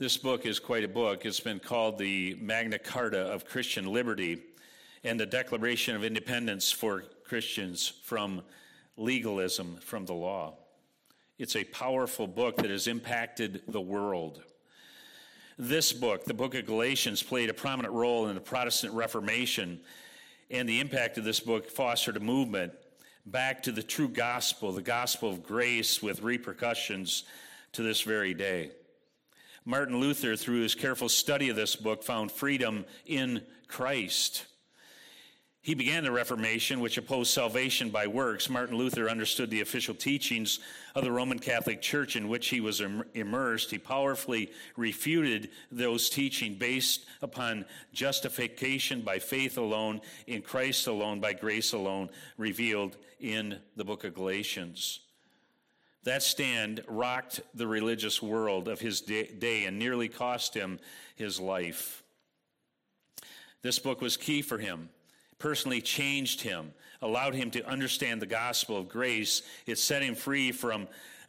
This book is quite a book. It's been called the Magna Carta of Christian Liberty and the Declaration of Independence for Christians from legalism, from the law. It's a powerful book that has impacted the world. This book, the book of Galatians, played a prominent role in the Protestant Reformation, and the impact of this book fostered a movement back to the true gospel, the gospel of grace, with repercussions to this very day. Martin Luther, through his careful study of this book, found freedom in Christ. He began the Reformation, which opposed salvation by works. Martin Luther understood the official teachings of the Roman Catholic Church in which he was immersed. He powerfully refuted those teachings based upon justification by faith alone, in Christ alone, by grace alone, revealed in the book of Galatians. That stand rocked the religious world of his day and nearly cost him his life. This book was key for him, personally changed him, allowed him to understand the gospel of grace. It set him free from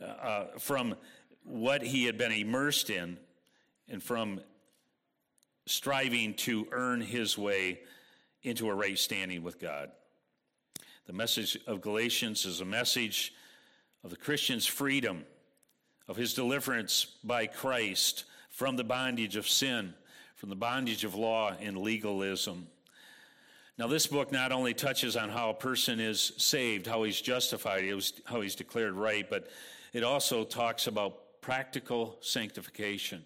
what he had been immersed in and from striving to earn his way into a right standing with God. The message of Galatians is a message of the Christian's freedom, of his deliverance by Christ from the bondage of sin, from the bondage of law and legalism. Now, this book not only touches on how a person is saved, how he's justified, how he's declared right, but it also talks about practical sanctification.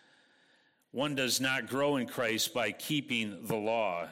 One does not grow in Christ by keeping the law,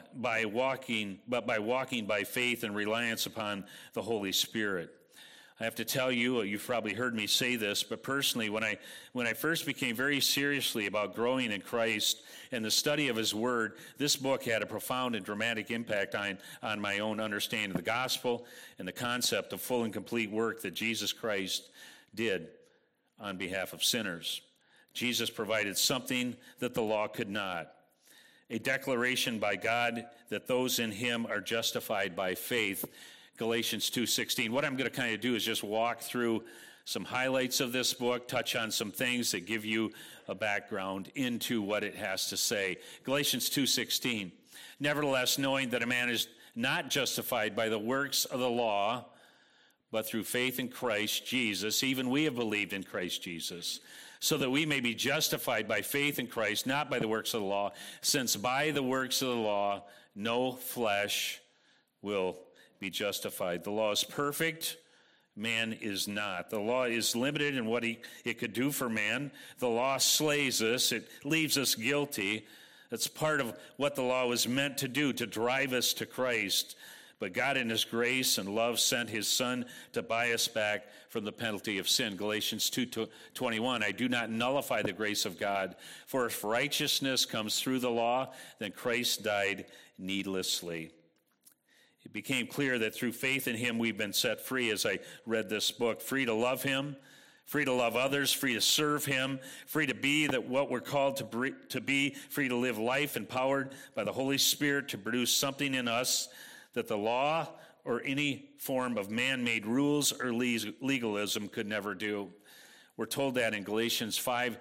but by walking by faith and reliance upon the Holy Spirit. I have to tell you, you've probably heard me say this, but personally, when I first became very seriously about growing in Christ and the study of His Word, this book had a profound and dramatic impact on my own understanding of the gospel and the concept of full and complete work that Jesus Christ did on behalf of sinners. Jesus provided something that the law could not, a declaration by God that those in Him are justified by faith. Galatians 2:16. What I'm going to kind of do is just walk through some highlights of this book, touch on some things that give you a background into what it has to say. Galatians 2:16. Nevertheless, knowing that a man is not justified by the works of the law, but through faith in Christ Jesus, even we have believed in Christ Jesus, so that we may be justified by faith in Christ, not by the works of the law, since by the works of the law no flesh will be justified. The law is perfect, man is not. The law is limited in what it could do for man. The law slays us, it leaves us guilty. That's part of what the law was meant to do, to drive us to Christ. But God in His grace and love sent His Son to buy us back from the penalty of sin. Galatians 2:21, I do not nullify the grace of God, for if righteousness comes through the law, then Christ died needlessly. It became clear that through faith in Him we've been set free as I read this book, free to love Him, free to love others, free to serve Him, free to be what we're called to be, free to live life empowered by the Holy Spirit to produce something in us that the law or any form of man-made rules or legalism could never do. We're told that in Galatians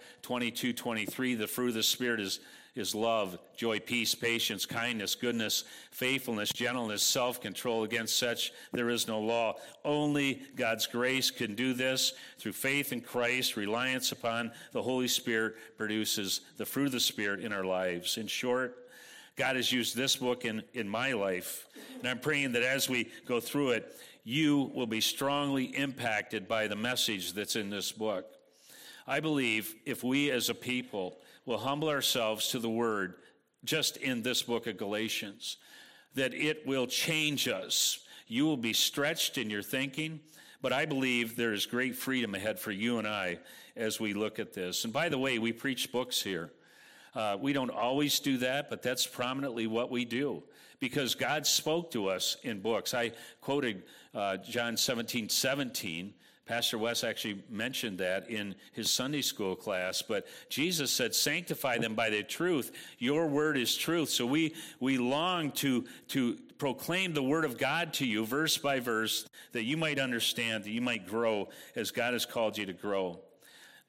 5:22-23, the fruit of the Spirit is love, joy, peace, patience, kindness, goodness, faithfulness, gentleness, self-control. Against such there is no law. Only God's grace can do this. Through faith in Christ, reliance upon the Holy Spirit produces the fruit of the Spirit in our lives. In short, God has used this book in my life, and I'm praying that as we go through it, you will be strongly impacted by the message that's in this book. I believe if we as a people will humble ourselves to the Word just in this book of Galatians, that it will change us. You will be stretched in your thinking, but I believe there is great freedom ahead for you and I as we look at this. And by the way, we preach books here. We don't always do that, but that's prominently what we do because God spoke to us in books. I quoted John 17:17. Pastor Wes actually mentioned that in his Sunday school class, but Jesus said, sanctify them by the truth. Your word is truth. So we long to proclaim the word of God to you verse by verse that you might understand, that you might grow as God has called you to grow.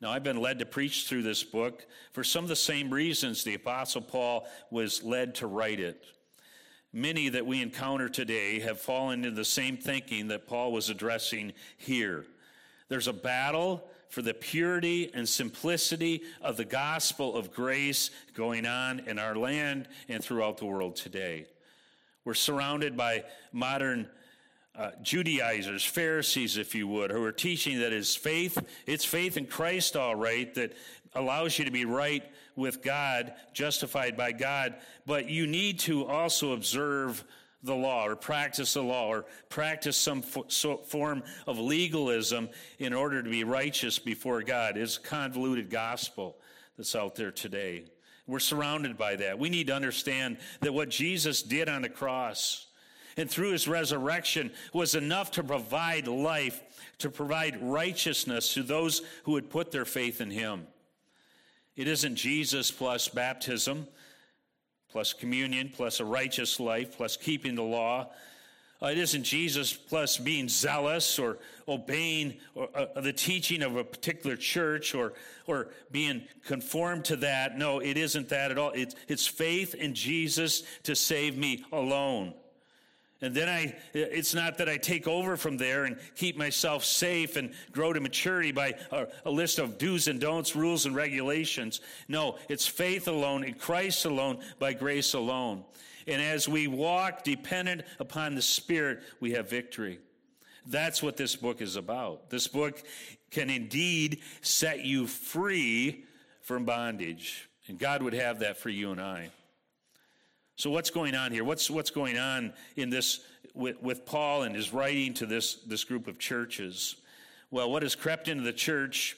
Now, I've been led to preach through this book for some of the same reasons the Apostle Paul was led to write it. Many that we encounter today have fallen into the same thinking that Paul was addressing here. There's a battle for the purity and simplicity of the gospel of grace going on in our land and throughout the world today. We're surrounded by modern Judaizers, Pharisees, if you would, who are teaching that it's faith in Christ, all right, that allows you to be right with God, justified by God, but you need to also observe the law or practice the law or practice some form of legalism in order to be righteous before God. It's a convoluted gospel that's out there today. We're surrounded by that. We need to understand that what Jesus did on the cross and through his resurrection was enough to provide life, to provide righteousness to those who would put their faith in him. It isn't Jesus plus baptism, plus communion, plus a righteous life, plus keeping the law. It isn't Jesus plus being zealous or obeying the teaching of a particular church or being conformed to that. No, it isn't that at all. It's faith in Jesus to save me alone. And then it's not that I take over from there and keep myself safe and grow to maturity by a list of do's and don'ts, rules and regulations. No, it's faith alone in Christ alone, by grace alone. And as we walk dependent upon the Spirit, we have victory. That's what this book is about. This book can indeed set you free from bondage. And God would have that for you and I. So what's going on here? What's going on in this with Paul and his writing to this group of churches? Well, what has crept into the church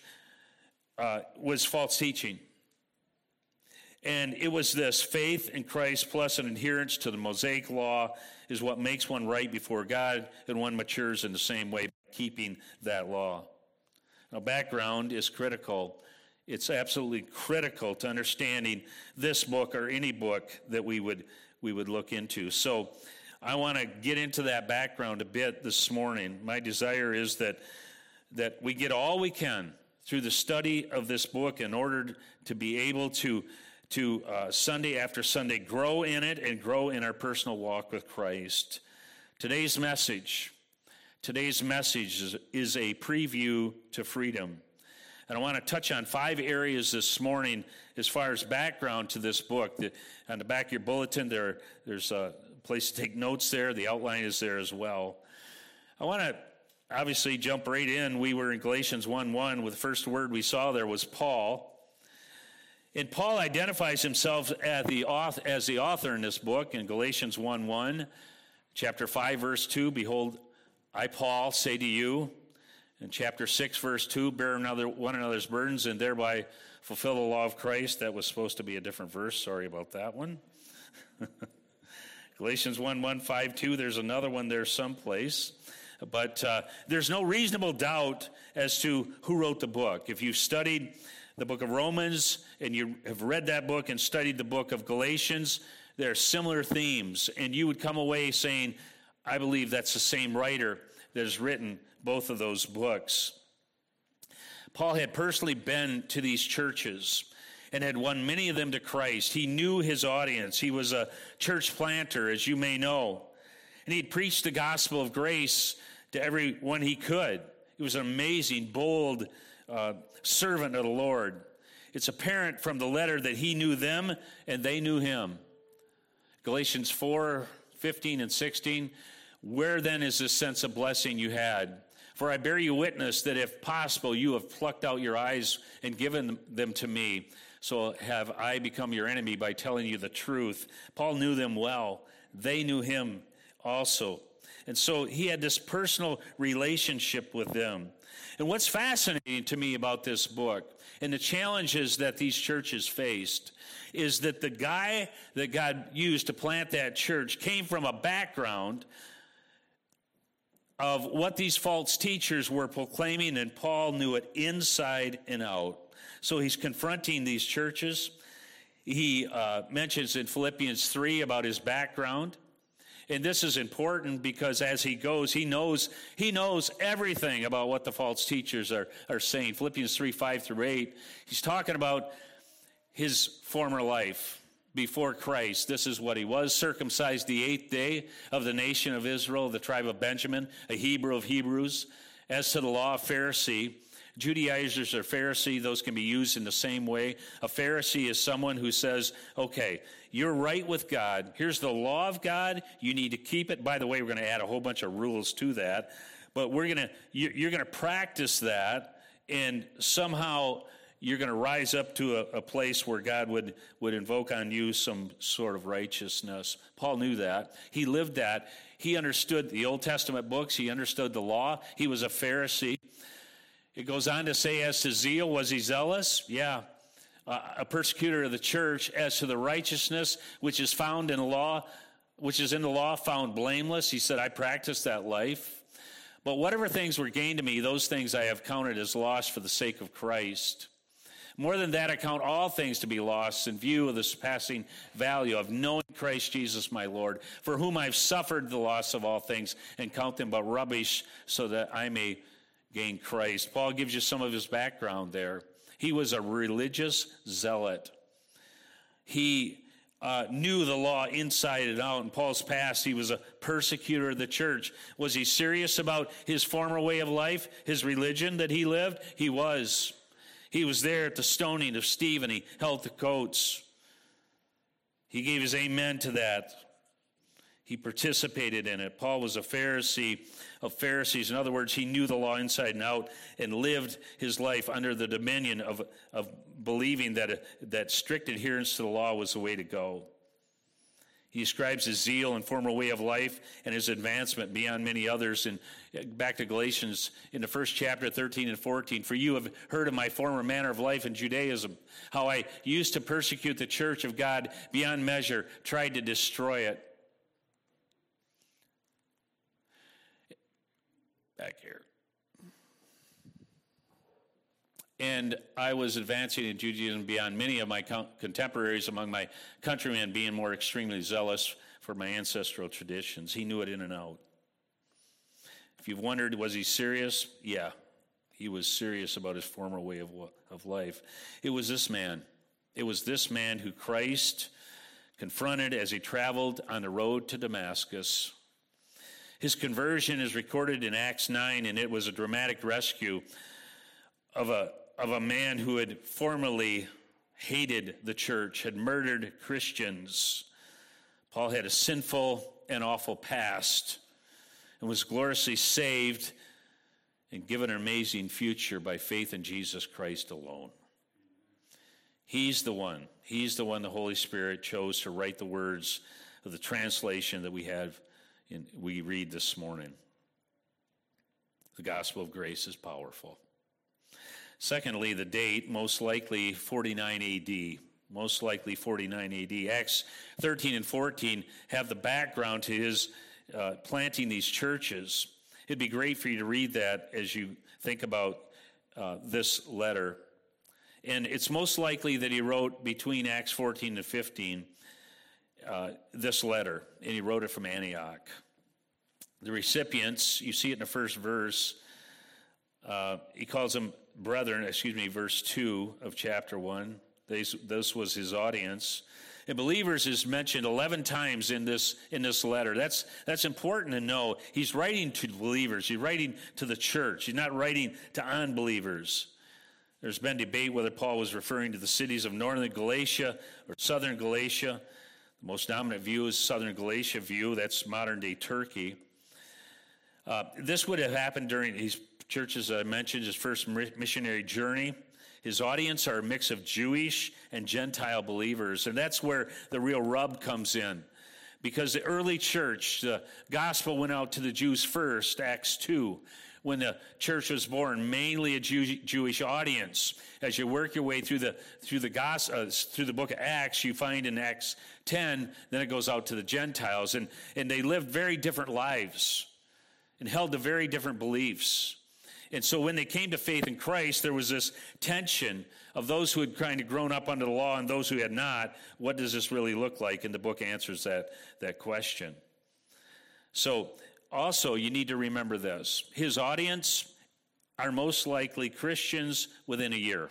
was false teaching. And it was this: faith in Christ plus an adherence to the Mosaic law is what makes one right before God, and one matures in the same way, keeping that law. Now, background is critical. It's absolutely critical to understanding this book or any book that we would look into. So I want to get into that background a bit this morning. My desire is that we get all we can through the study of this book in order to be able to Sunday after Sunday grow in it and grow in our personal walk with Christ. Today's message is a preview to freedom. And I want to touch on 5 areas this morning as far as background to this book. On the back of your bulletin, there's a place to take notes there. The outline is there as well. I want to obviously jump right in. We were in Galatians 1:1, with the first word we saw there was Paul. And Paul identifies himself as the author in this book in Galatians 1:1, chapter 5, verse 2, "Behold, I, Paul, say to you," in chapter 6, verse 2, "bear one another's burdens and thereby fulfill the law of Christ." That was supposed to be a different verse. Sorry about that one. Galatians 1:1, 5:2, there's another one there someplace. But there's no reasonable doubt as to who wrote the book. If you've studied the book of Romans and you have read that book and studied the book of Galatians, there are similar themes. And you would come away saying, I believe that's the same writer that has written both of those books. Paul had personally been to these churches and had won many of them to Christ. He knew his audience. He was a church planter, as you may know. And he'd preached the gospel of grace to everyone he could. He was an amazing, bold servant of the Lord. It's apparent from the letter that he knew them and they knew him. Galatians 4:15 and 16, "Where then is this sense of blessing you had? For I bear you witness that if possible you have plucked out your eyes and given them to me. So have I become your enemy by telling you the truth." Paul knew them well. They knew him also. And so he had this personal relationship with them. And what's fascinating to me about this book and the challenges that these churches faced is that the guy that God used to plant that church came from a background of what these false teachers were proclaiming, and Paul knew it inside and out. So he's confronting these churches. He mentions in Philippians 3 about his background. And this is important because as he goes, he knows everything about what the false teachers are saying. Philippians 3, 5 through 8, he's talking about his former life before Christ. This is what he was: circumcised the 8th day, of the nation of Israel, the tribe of Benjamin, a Hebrew of Hebrews. As to the law, a Pharisee. Judaizers are Pharisee. Those can be used in the same way. A Pharisee is someone who says, okay, you're right with God. Here's the law of God. You need to keep it. By the way, we're going to add a whole bunch of rules to that. But you're going to practice that, and somehow you're going to rise up to a place where God would invoke on you some sort of righteousness. Paul knew that. He lived that. He understood the Old Testament books. He understood the law. He was a Pharisee. It goes on to say, as to zeal, was he zealous? Yeah. A persecutor of the church. As to the righteousness which is found in the law, which is in the law, found blameless. He said, I practiced that life. But whatever things were gained to me, those things I have counted as loss for the sake of Christ. More than that, I count all things to be lost in view of the surpassing value of knowing Christ Jesus my Lord, for whom I've suffered the loss of all things, and count them but rubbish, so that I may gain Christ. Paul gives you some of his background there. He was a religious zealot. He knew the law inside and out. In Paul's past, he was a persecutor of the church. Was he serious about his former way of life, his religion that he lived? He was. He was there at the stoning of Stephen. He held the coats. He gave his amen to that. He participated in it. Paul was a Pharisee of Pharisees. In other words, he knew the law inside and out and lived his life under the dominion of believing that strict adherence to the law was the way to go. He describes his zeal and former way of life and his advancement beyond many others. And back to Galatians in the first chapter, 13 and 14. For you have heard of my former manner of life in Judaism, how I used to persecute the church of God beyond measure, tried to destroy it. Back here. And I was advancing in Judaism beyond many of my contemporaries among my countrymen, being more extremely zealous for my ancestral traditions. He knew it in and out. If you've wondered, was he serious? Yeah, he was serious about his former way of life. It was this man. It was this man who Christ confronted as he traveled on the road to Damascus. His conversion is recorded in Acts 9, and it was a dramatic rescue of a man who had formerly hated the church, had murdered Christians. Paul had a sinful and awful past and was gloriously saved and given an amazing future by faith in Jesus Christ alone. He's the one the Holy Spirit chose to write the words of the translation that we read this morning. The gospel of grace is powerful. Secondly, the date, most likely 49 AD. Most likely 49 AD. Acts 13 and 14 have the background to his planting these churches. It'd be great for you to read that as you think about this letter. And it's most likely that he wrote between Acts 14 and 15 this letter, and he wrote it from Antioch. The recipients, you see it in the first verse, he calls them brethren, verse 2 of chapter 1. This was his audience. And believers is mentioned 11 times in this letter. That's important to know. He's writing to believers. He's writing to the church. He's not writing to unbelievers. There's been debate whether Paul was referring to the cities of northern Galatia or southern Galatia. The most dominant view is southern Galatia view. That's modern-day Turkey. This would have happened during his churches, I mentioned, his first missionary journey. His audience are a mix of Jewish and Gentile believers, and that's where the real rub comes in. Because the early church, the gospel went out to the Jews first, Acts 2, when the church was born, mainly a Jewish audience. As you work your way through the book of Acts, you find in Acts 10, then it goes out to the Gentiles, and they lived very different lives and held to very different beliefs. And so when they came to faith in Christ, there was this tension of those who had kind of grown up under the law and those who had not. What does this really look like? And the book answers that question. So also you need to remember this. His audience are most likely Christians within a year.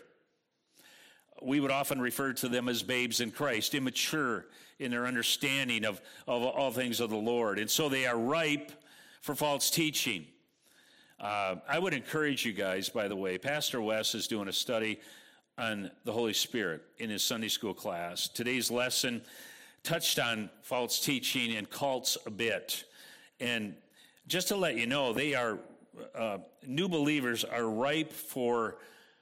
We would often refer to them as babes in Christ, immature in their understanding of all things of the Lord. And so they are ripe for false teaching. I would encourage you guys, by the way, Pastor Wes is doing a study on the Holy Spirit in his Sunday school class. Today's lesson touched on false teaching and cults a bit. And just to let you know, they are, new believers are ripe for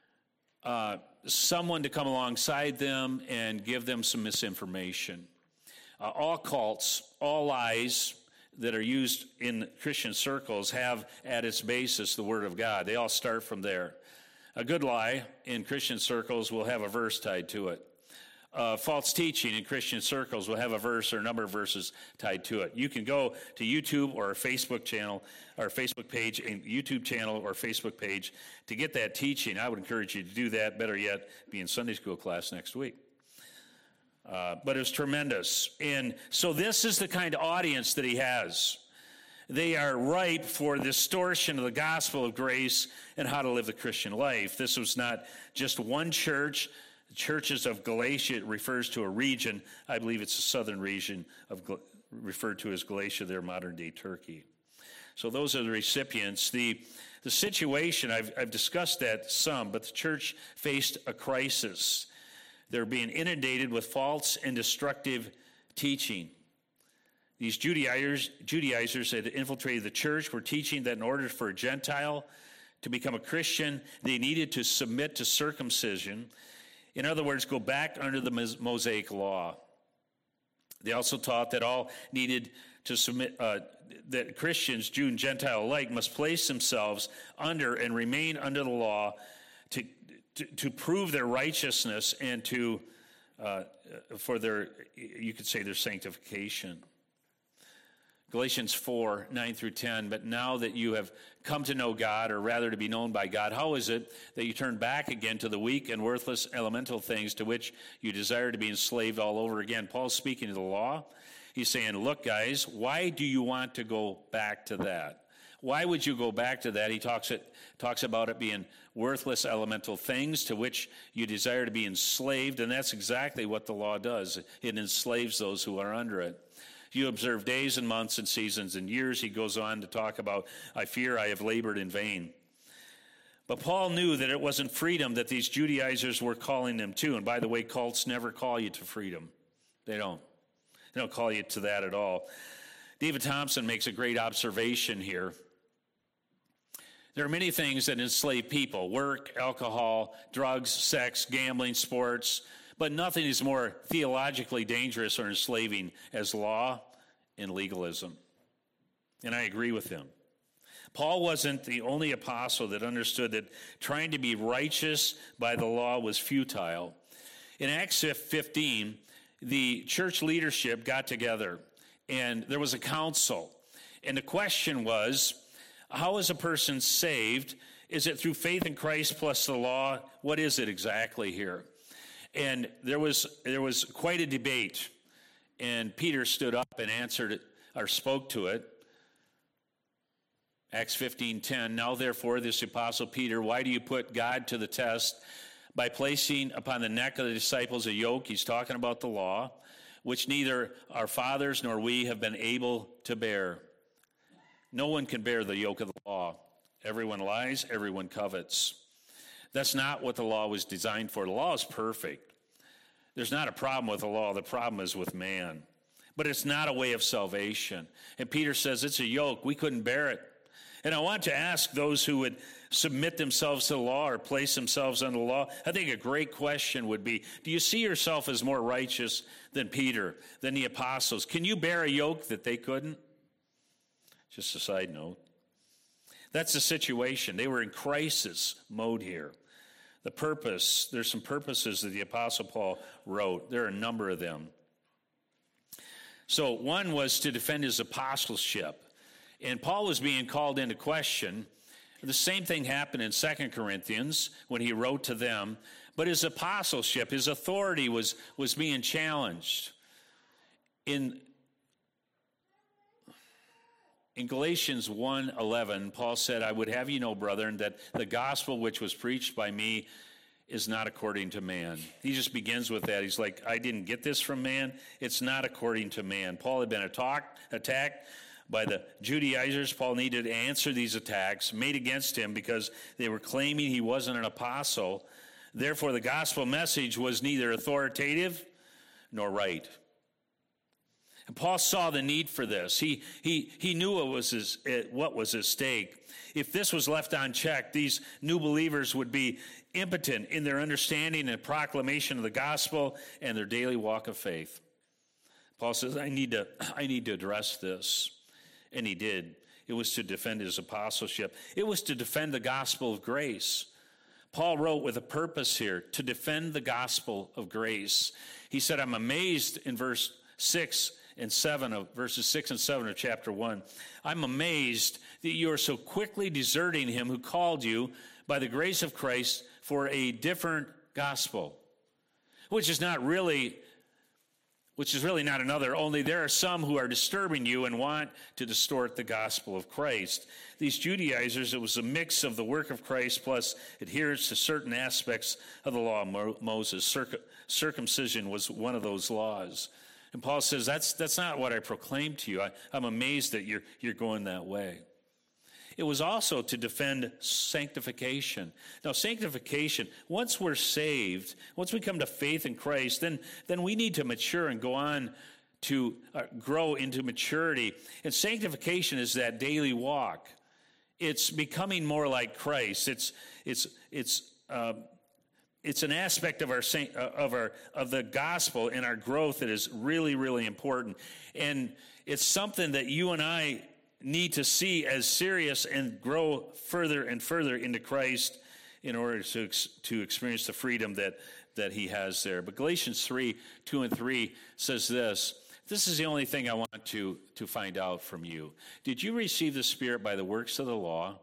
someone to come alongside them and give them some misinformation. All cults, all lies that are used in Christian circles have at its basis the Word of God. They all start from there. A good lie in Christian circles will have a verse tied to it. False teaching in Christian circles will have a verse or a number of verses tied to it. You can go to YouTube or a Facebook channel, or Facebook page, a YouTube channel or Facebook page to get that teaching. I would encourage you to do that. Better yet, be in Sunday school class next week. But it was tremendous. And so this is the kind of audience that he has. They are ripe for distortion of the gospel of grace and how to live the Christian life. This was not just one church. The churches of Galatia refers to a region. I believe it's the southern region referred to as Galatia, their modern-day Turkey. So those are the recipients. The situation, I've discussed that some, but the church faced a crisis. They're being inundated with false and destructive teaching. These Judaizers had infiltrated the church were teaching that in order for a Gentile to become a Christian, they needed to submit to circumcision. In other words, go back under the Mosaic law. They also taught that all needed to submit, that Christians, Jew and Gentile alike, must place themselves under and remain under the law to prove their righteousness and to for their, you could say, their sanctification. Galatians 4, 9 through 10, but now that you have come to know God, or rather to be known by God, how is it that you turn back again to the weak and worthless elemental things to which you desire to be enslaved all over again? Paul's speaking to the law. He's saying, look, guys, why do you want to go back to that? Why would you go back to that? He talks about it being worthless elemental things to which you desire to be enslaved, and that's exactly what the law does. It enslaves those who are under it. You observe days and months and seasons and years. He goes on to talk about, I fear I have labored in vain. But Paul knew that it wasn't freedom that these Judaizers were calling them to. And by the way, cults never call you to freedom. They don't call you to that at all. David Thompson makes a great observation here. There are many things that enslave people: work, alcohol, drugs, sex, gambling, sports. But nothing is more theologically dangerous or enslaving as law and legalism. And I agree with him. Paul wasn't the only apostle that understood that trying to be righteous by the law was futile. In Acts 15, the church leadership got together, and there was a council. And the question was, how is a person saved? Is it through faith in Christ plus the law? What is it exactly here? And there was quite a debate, and Peter stood up and answered it, or spoke to it. Acts 15:10, now therefore, this apostle Peter, why do you put God to the test by placing upon the neck of the disciples a yoke? He's talking about the law, which neither our fathers nor we have been able to bear. No one can bear the yoke of the law. Everyone lies, everyone covets. That's not what the law was designed for. The law is perfect. There's not a problem with the law. The problem is with man. But it's not a way of salvation. And Peter says it's a yoke. We couldn't bear it. And I want to ask those who would submit themselves to the law or place themselves under the law, I think a great question would be, do you see yourself as more righteous than Peter, than the apostles? Can you bear a yoke that they couldn't? Just a side note. That's the situation. They were in crisis mode here. The purpose, there's some purposes that the Apostle Paul wrote. There are a number of them. So one was to defend his apostleship. And Paul was being called into question. The same thing happened in 2 Corinthians when he wrote to them. But his apostleship, his authority was being challenged. In In Galatians 1:11, Paul said, I would have you know, brethren, that the gospel which was preached by me is not according to man. He just begins with that. He's like, I didn't get this from man. It's not according to man. Paul had been attacked by the Judaizers. Paul needed to answer these attacks made against him because they were claiming he wasn't an apostle. Therefore, the gospel message was neither authoritative nor right. And Paul saw the need for this. He knew what was at stake. If this was left unchecked, these new believers would be impotent in their understanding and proclamation of the gospel and their daily walk of faith. Paul says, I need to address this. And he did. It was to defend his apostleship. It was to defend the gospel of grace. Paul wrote with a purpose here, to defend the gospel of grace. He said, I'm amazed in verses 6 and 7 of chapter 1. I'm amazed that you are so quickly deserting him who called you by the grace of Christ for a different gospel, which is really not another, only there are some who are disturbing you and want to distort the gospel of Christ. These Judaizers, it was a mix of the work of Christ plus adherence to certain aspects of the law of Moses. Circumcision was one of those laws. And Paul says, that's not what I proclaimed to you. I'm amazed that you're going that way. It was also to defend sanctification. Now, sanctification, once we're saved, once we come to faith in Christ, then we need to mature and go on to grow into maturity. And sanctification is that daily walk. It's becoming more like Christ. It's an aspect of the gospel and our growth that is really, really important. And it's something that you and I need to see as serious and grow further and further into Christ in order to experience the freedom that he has there. But Galatians 3:2 and 3 says this. This is the only thing I want to find out from you. Did you receive the Spirit by the works of the law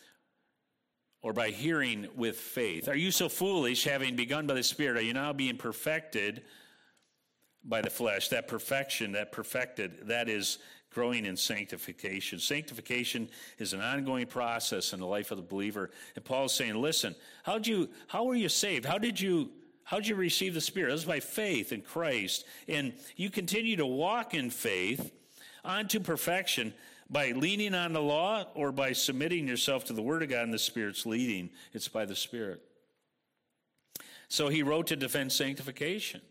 or by hearing with faith? Are you so foolish, having begun by the Spirit, are you now being perfected by the flesh? That perfection, that perfected, that is growing in sanctification. Sanctification is an ongoing process in the life of the believer. And Paul's saying, listen, how were you saved? How did you receive the Spirit? It was by faith in Christ. And you continue to walk in faith unto perfection by leaning on the law or by submitting yourself to the Word of God and the Spirit's leading. It's by the Spirit. So he wrote to defend sanctification.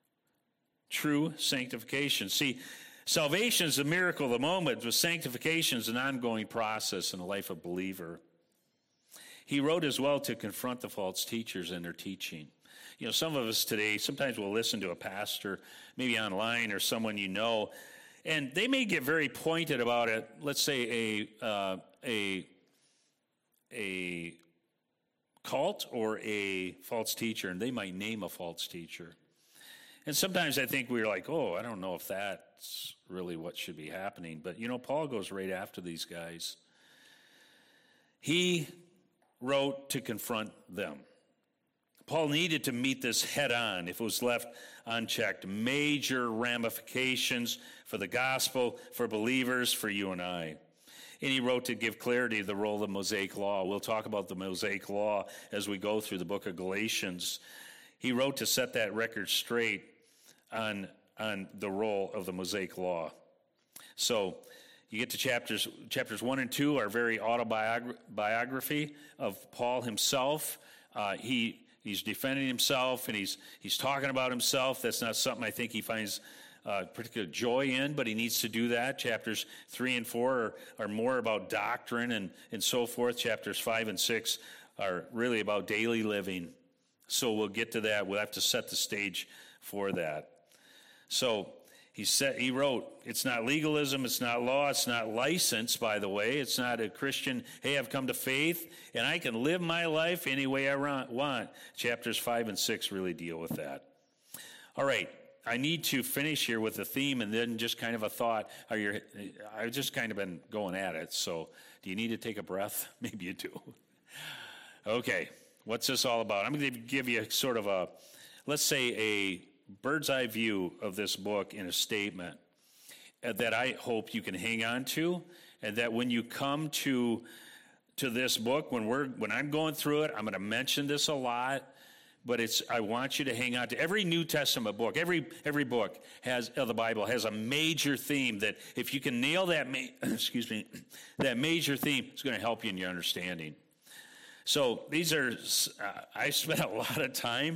True sanctification. See, salvation is a miracle of the moment, but sanctification is an ongoing process in the life of a believer. He wrote as well to confront the false teachers and their teaching. You know, some of us today, sometimes we'll listen to a pastor, maybe online or someone you know, and they may get very pointed about it. Let's say a cult or a false teacher, and they might name a false teacher. And sometimes I think we're like, oh, I don't know if that's really what should be happening. But, you know, Paul goes right after these guys. He wrote to confront them. Paul needed to meet this head on if it was left unchecked. Major ramifications for the gospel, for believers, for you and I. And he wrote to give clarity to the role of the Mosaic Law. We'll talk about the Mosaic Law as we go through the book of Galatians. He wrote to set that record straight on the role of the Mosaic Law. So you get to chapters 1 and 2 are very autobiography of Paul himself. He's defending himself and he's talking about himself. That's not something I think he finds particular joy in, but he needs to do that. Chapters 3 and 4 are more about doctrine and so forth. Chapters 5 and 6 are really about daily living. So we'll get to that. We'll have to set the stage for that. So he wrote, it's not legalism, it's not law, it's not license, by the way. It's not a Christian, hey, I've come to faith, and I can live my life any way I want. Chapters 5 and 6 really deal with that. All right, I need to finish here with a theme and then just kind of a thought. I've just kind of been going at it, so do you need to take a breath? Maybe you do. Okay, what's this all about? I'm going to give you sort of let's say a bird's eye view of this book in a statement that I hope you can hang on to and that when you come to this book, when I'm going through it, I'm going to mention this a lot, but I want you to hang on to every New Testament book. Every book of the Bible has a major theme that if you can nail that that major theme, it's going to help you in your understanding. So these are I spent a lot of time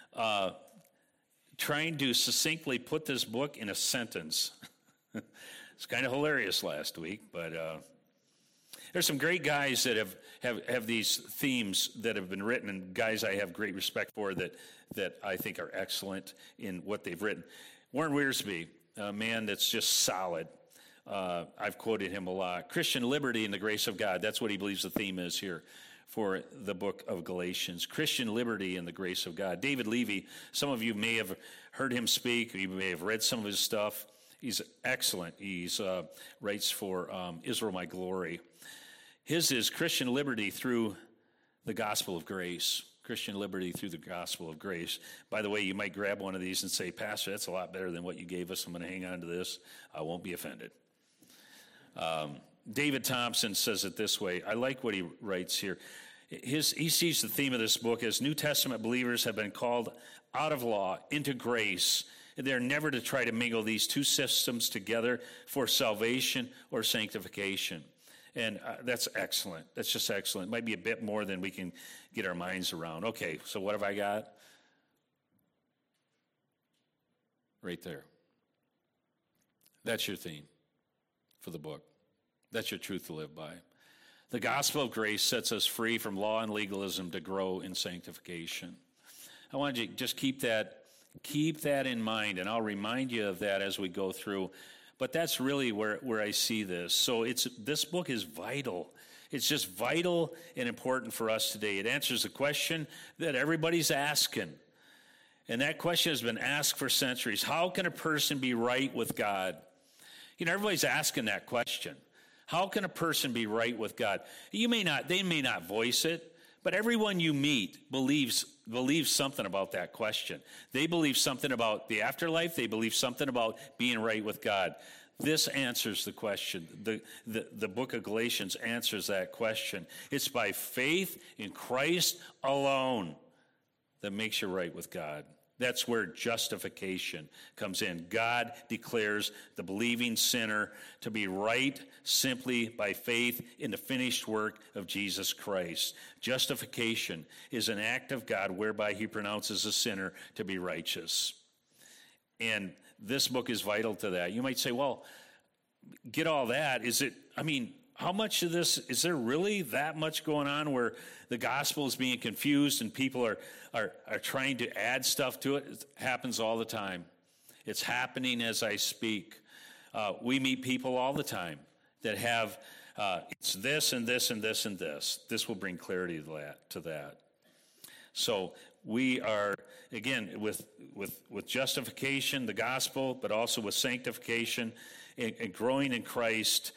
trying to succinctly put this book in a sentence. It's kind of hilarious last week, but there's some great guys that have these themes that have been written, and guys I have great respect for that I think are excellent in what they've written. Warren Wiersbe, a man that's just solid. I've quoted him a lot. Christian liberty and the grace of God. That's what he believes the theme is here for the book of Galatians. Christian liberty and the grace of God. David Levy, some of you may have heard him speak. You may have read some of his stuff. He's excellent. He's writes for Israel My Glory. His is Christian liberty through the gospel of grace. Christian liberty through the gospel of grace. By the way, you might grab one of these and say, Pastor, that's a lot better than what you gave us. I'm going to hang on to this. I won't be offended. David Thompson says it this way. I like what he writes here. He sees the theme of this book as New Testament believers have been called out of law into grace. They're never to try to mingle these two systems together for salvation or sanctification. And that's excellent. That's just excellent. It might be a bit more than we can get our minds around. Okay, so what have I got? Right there. That's your theme for the book. That's your truth to live by. The gospel of grace sets us free from law and legalism to grow in sanctification. I want you to just keep that in mind, and I'll remind you of that as we go through. But that's really where I see this. So this book is vital. It's just vital and important for us today. It answers a question that everybody's asking. And that question has been asked for centuries. How can a person be right with God? You know, everybody's asking that question. How can a person be right with God? They may not voice it, but everyone you meet believes something about that question. They believe something about the afterlife. They believe something about being right with God. This answers the question. The book of Galatians answers that question. It's by faith in Christ alone that makes you right with God. That's where justification comes in. God declares the believing sinner to be right simply by faith in the finished work of Jesus Christ. Justification is an act of God whereby he pronounces a sinner to be righteous. And this book is vital to that. You might say, well, get all that. How much of this, is there really that much going on where the gospel is being confused and people are trying to add stuff to it? It happens all the time. It's happening as I speak. We meet people all the time that have, it's this and this and this and this. This will bring clarity to that. So we are, again, with justification, the gospel, but also with sanctification and growing in Christ.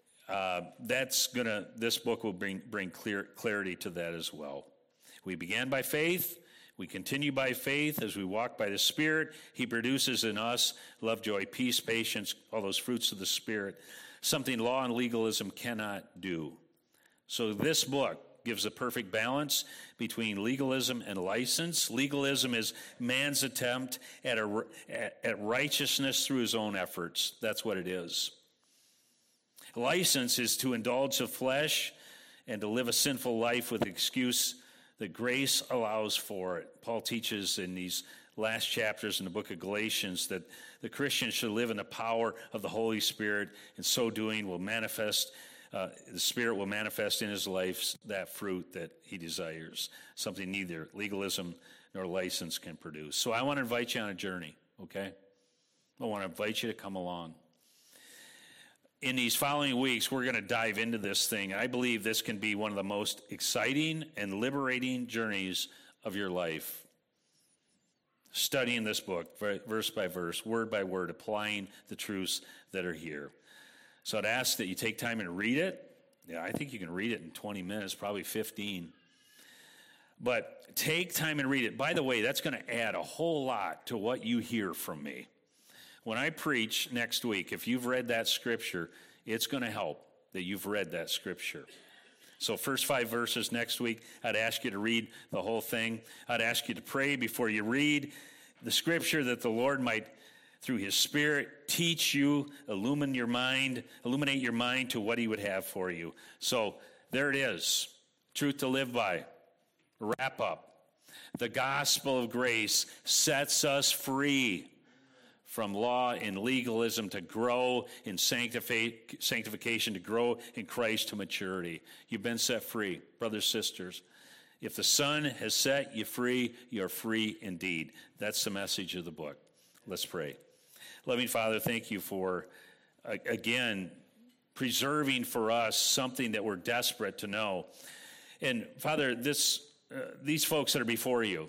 This book will bring clarity to that as well. We began by faith. We continue by faith as we walk by the Spirit. He produces in us love, joy, peace, patience, all those fruits of the Spirit, something law and legalism cannot do. So this book gives a perfect balance between legalism and license. Legalism is man's attempt at righteousness through his own efforts. That's what it is. License is to indulge the flesh and to live a sinful life with the excuse that grace allows for it. Paul teaches in these last chapters in the book of Galatians that the Christian should live in the power of the Holy Spirit, and so doing will manifest, the Spirit will manifest in his life that fruit that he desires, something neither legalism nor license can produce. So I want to invite you on a journey, okay? I want to invite you to come along. In these following weeks, we're going to dive into this thing. I believe this can be one of the most exciting and liberating journeys of your life. Studying this book, verse by verse, word by word, applying the truths that are here. So I'd ask that you take time and read it. Yeah, I think you can read it in 20 minutes, probably 15. But take time and read it. By the way, that's going to add a whole lot to what you hear from me. When I preach next week, if you've read that scripture, it's going to help. that you've read that scripture. So first 5 verses next week, I'd ask you to read the whole thing. I'd ask you to pray before you read the scripture that the Lord might, through his Spirit, teach you, illuminate your mind to what he would have for you. So there it is, truth to live by. Wrap up. The gospel of grace sets us free from law and legalism to grow in sanctification, to grow in Christ to maturity. You've been set free, brothers, sisters. If the Son has set you free, you're free indeed. That's the message of the book. Let's pray. Loving Father, thank you for, again, preserving for us something that we're desperate to know. And Father, these folks that are before you,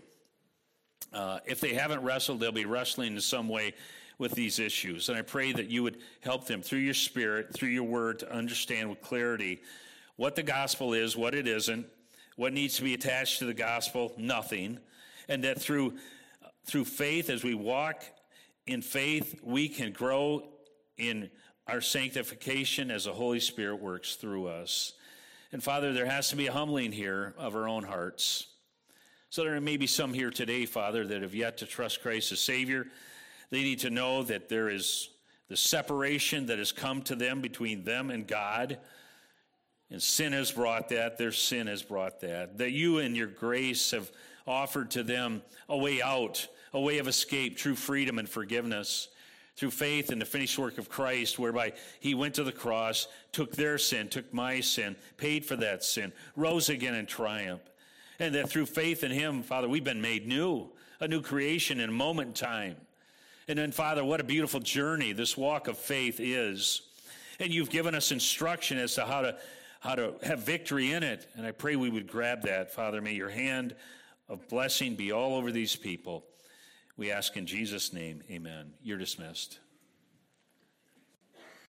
if they haven't wrestled, they'll be wrestling in some way with these issues. And I pray that you would help them through your Spirit, through your word, to understand with clarity what the gospel is, what it isn't, what needs to be attached to the gospel, nothing. And that through faith, as we walk in faith, we can grow in our sanctification as the Holy Spirit works through us. And Father, there has to be a humbling here of our own hearts. So there may be some here today, Father, that have yet to trust Christ as Savior. They need to know that there is the separation that has come to them between them and God. And sin has brought that. Their sin has brought that. That you in your grace have offered to them a way out, a way of escape, true freedom and forgiveness through faith in the finished work of Christ, whereby he went to the cross, took their sin, took my sin, paid for that sin, rose again in triumph. And that through faith in him, Father, we've been made new, a new creation in a moment in time. And then, Father, what a beautiful journey this walk of faith is. And you've given us instruction as to how to have victory in it. And I pray we would grab that, Father. May your hand of blessing be all over these people. We ask in Jesus' name, amen. You're dismissed.